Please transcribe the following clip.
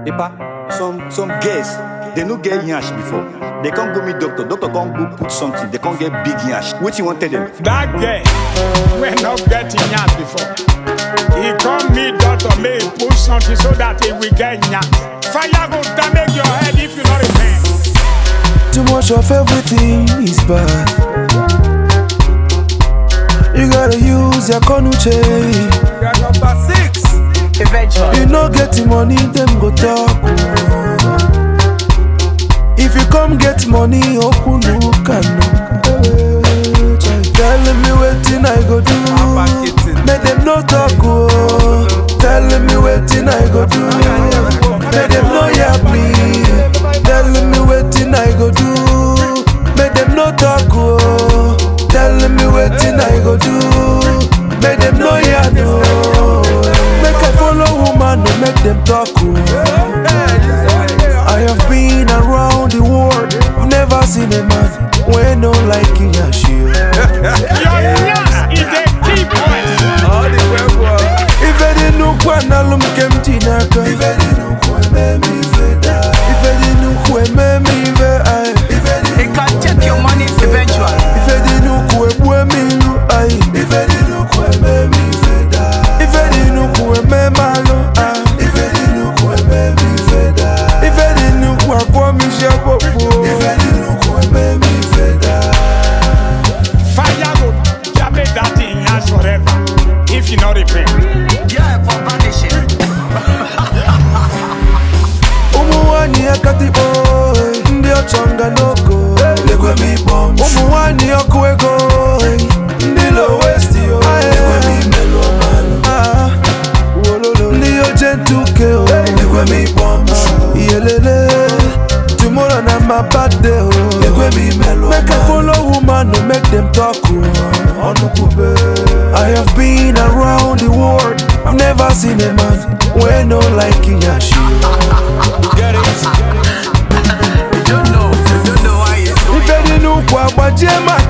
Epa, some girls, they no get yash before. They can't go meet doctor can't go put something, they can't get big yash. What you want to tell them? That girl, we're not getting yash before. He come meet doctor, may he put something so that he will get yash. Fire go damage your head if you not repent. Too much of everything is bad. You gotta use your konuche. You're number 6. Eventually. You no get the money, them go talk. If you come get money, open look and telling me waiting I go do. Make them no talk. Telling me waiting I go do. Make them no yap me. Telling me waiting I go do. Make them no talk. Telling me waiting I go do. Make them no yap no. Make I follow woman and make them talk. I have been around the world. I've never seen a man when no like in your shoe. Your yash is a key point. If I didn't know when I look empty, if I didn't know when me veda, if I didn't know when me veda, They can check your money eventually. if I didn't know when me look, if I didn't know when me veda, if I didn't know when me malo, if I didn't know when me veda, if I didn't know when me shapo, if I didn't know when me veda. Fire go damage that thing yash forever if you not repent. Yeah, for vanishing. Umuwani akati boy, ndio chonga noko. Lekwe mi bomb. Umuwani okwego, ndilo westi yo. Lekwe mi melo mano. Wololo, ndio gentuke o. Lekwe mi bomb. Yelele, tomorrow na my birthday o. Lekwe mi melo. Make I follow woman to make them talk o. I have been around the world. I've never seen a man when no like in your shoe. Get it? You don't know why it's If I didn't know what Jema